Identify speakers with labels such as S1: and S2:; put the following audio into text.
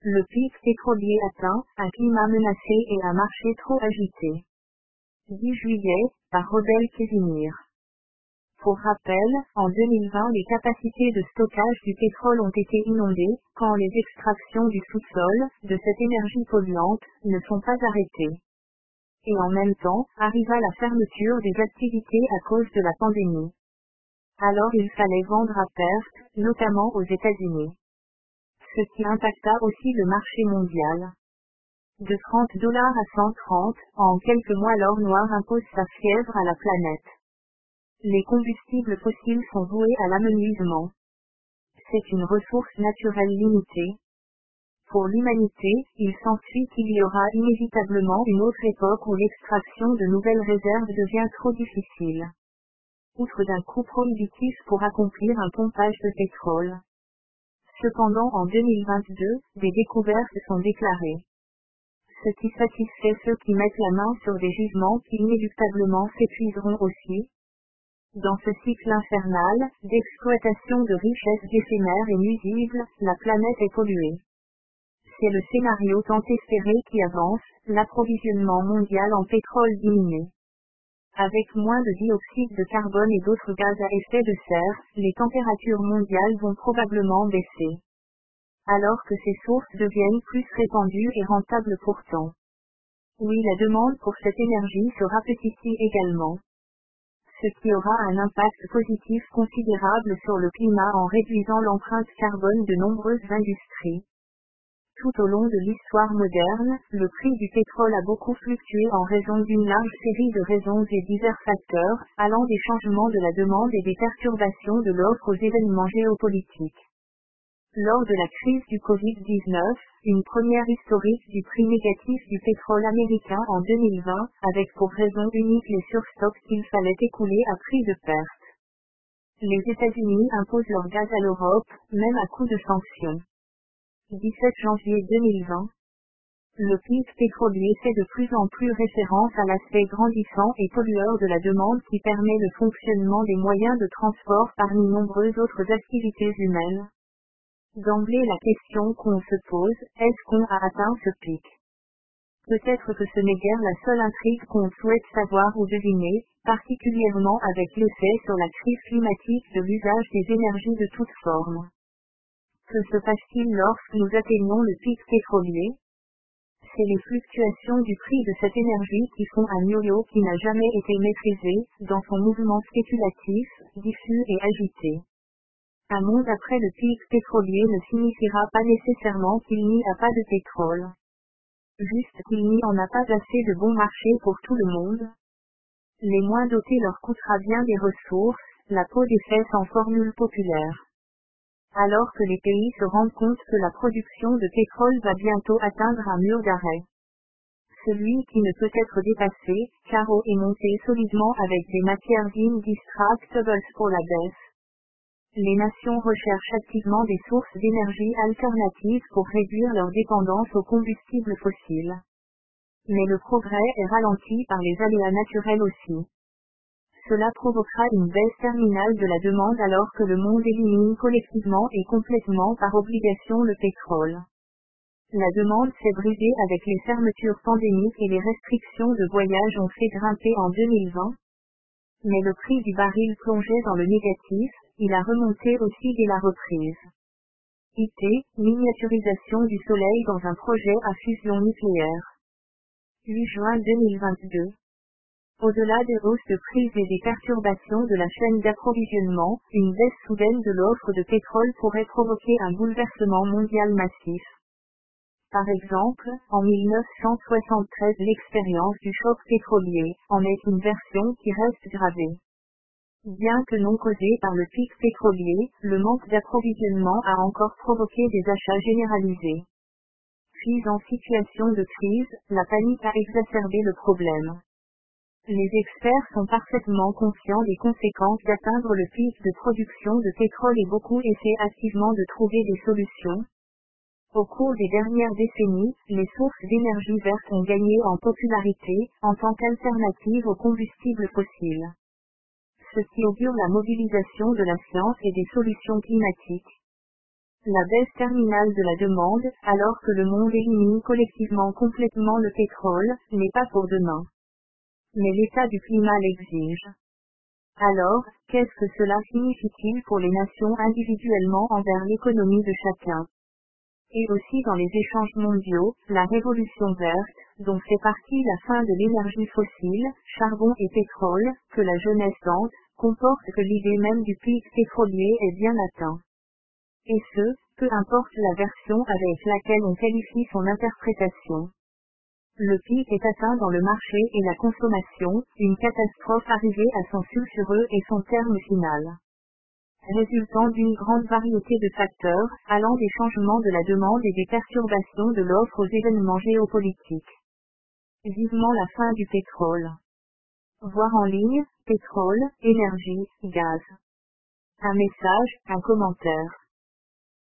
S1: Le pic pétrolier atteint, un climat menacé et un marché trop agité. 10 juillet, par Rodel Casimir. Pour rappel, en 2020 les capacités de stockage du pétrole ont été inondées, quand les extractions du sous-sol, de cette énergie polluante, ne sont pas arrêtées. Et en même temps, arriva la fermeture des activités à cause de la pandémie. Alors il fallait vendre à perte, notamment aux États-Unis. Ce qui impacta aussi le marché mondial. De $30 à 130, en quelques mois l'or noir impose sa fièvre à la planète. Les combustibles fossiles sont voués à l'amenuisement. C'est une ressource naturelle limitée. Pour l'humanité, il s'ensuit qu'il y aura inévitablement une autre époque où l'extraction de nouvelles réserves devient trop difficile. Outre d'un coût prohibitif pour accomplir un pompage de pétrole. Cependant en 2022, des découvertes sont déclarées. Ce qui satisfait ceux qui mettent la main sur des gisements qui inéluctablement s'épuiseront aussi. Dans ce cycle infernal, d'exploitation de richesses éphémères et nuisibles, la planète est polluée. C'est le scénario tant espéré qui avance, l'approvisionnement mondial en pétrole diminue. Avec moins de dioxyde de carbone et d'autres gaz à effet de serre, les températures mondiales vont probablement baisser. Alors que ces sources deviennent plus répandues et rentables pourtant. Oui, la demande pour cette énergie se rapetissait également. Ce qui aura un impact positif considérable sur le climat en réduisant l'empreinte carbone de nombreuses industries. Tout au long de l'histoire moderne, le prix du pétrole a beaucoup fluctué en raison d'une large série de raisons et divers facteurs, allant des changements de la demande et des perturbations de l'offre aux événements géopolitiques. Lors de la crise du Covid-19, une première historique du prix négatif du pétrole américain en 2020, avec pour raison unique les surstocks qu'il fallait écouler à prix de perte. Les États-Unis imposent leur gaz à l'Europe, même à coup de sanctions. 17 janvier 2020. Le pic pétrolier fait de plus en plus référence à l'aspect grandissant et pollueur de la demande qui permet le fonctionnement des moyens de transport parmi nombreuses autres activités humaines. D'emblée la question qu'on se pose, est-ce qu'on a atteint ce pic? Peut-être que ce n'est guère la seule intrigue qu'on souhaite savoir ou deviner, particulièrement avec l'effet sur la crise climatique de l'usage des énergies de toutes formes. Que se passe-t-il lorsque nous atteignons le pic pétrolier? C'est les fluctuations du prix de cette énergie qui font un yo-yo qui n'a jamais été maîtrisé, dans son mouvement spéculatif, diffus et agité. Un monde après le pic pétrolier ne signifiera pas nécessairement qu'il n'y a pas de pétrole. Juste qu'il n'y en a pas assez de bon marché pour tout le monde. Les moins dotés leur coûtera bien des ressources, la peau des fesses en formule populaire. Alors que les pays se rendent compte que la production de pétrole va bientôt atteindre un mur d'arrêt. Celui qui ne peut être dépassé, Caro est monté solidement avec des matières indistractables pour la baisse. Les nations recherchent activement des sources d'énergie alternatives pour réduire leur dépendance aux combustibles fossiles. Mais le progrès est ralenti par les aléas naturels aussi. Cela provoquera une baisse terminale de la demande alors que le monde élimine collectivement et complètement par obligation le pétrole. La demande s'est brisée avec les fermetures pandémiques et les restrictions de voyage ont fait grimper en 2020. Mais le prix du baril plongeait dans le négatif, il a remonté aussi dès la reprise. IT, miniaturisation du Soleil dans un projet à fusion nucléaire. 8 juin 2022. Au-delà des hausses de prix et des perturbations de la chaîne d'approvisionnement, une baisse soudaine de l'offre de pétrole pourrait provoquer un bouleversement mondial massif. Par exemple, en 1973 l'expérience du choc pétrolier en est une version qui reste gravée. Bien que non causé par le pic pétrolier, le manque d'approvisionnement a encore provoqué des achats généralisés. Puis en situation de crise, la panique a exacerbé le problème. Les experts sont parfaitement conscients des conséquences d'atteindre le pic de production de pétrole et beaucoup essaient activement de trouver des solutions. Au cours des dernières décennies, les sources d'énergie verte ont gagné en popularité, en tant qu'alternative aux combustibles fossiles. Ce qui augure la mobilisation de la science et des solutions climatiques. La baisse terminale de la demande, alors que le monde élimine collectivement complètement le pétrole, n'est pas pour demain. Mais l'état du climat l'exige. Alors, qu'est-ce que cela signifie-t-il pour les nations individuellement envers l'économie de chacun? Et aussi dans les échanges mondiaux, la révolution verte, dont fait partie la fin de l'énergie fossile, charbon et pétrole, que la jeunesse tente, comporte que l'idée même du pic pétrolier est bien atteint. Et ce, peu importe la version avec laquelle on qualifie son interprétation. Le pic est atteint dans le marché et la consommation, une catastrophe arrivée à son sulfureux et son terme final. Résultant d'une grande variété de facteurs, allant des changements de la demande et des perturbations de l'offre aux événements géopolitiques. Vivement la fin du pétrole. Voir en ligne, pétrole, énergie, gaz. Un message, un commentaire.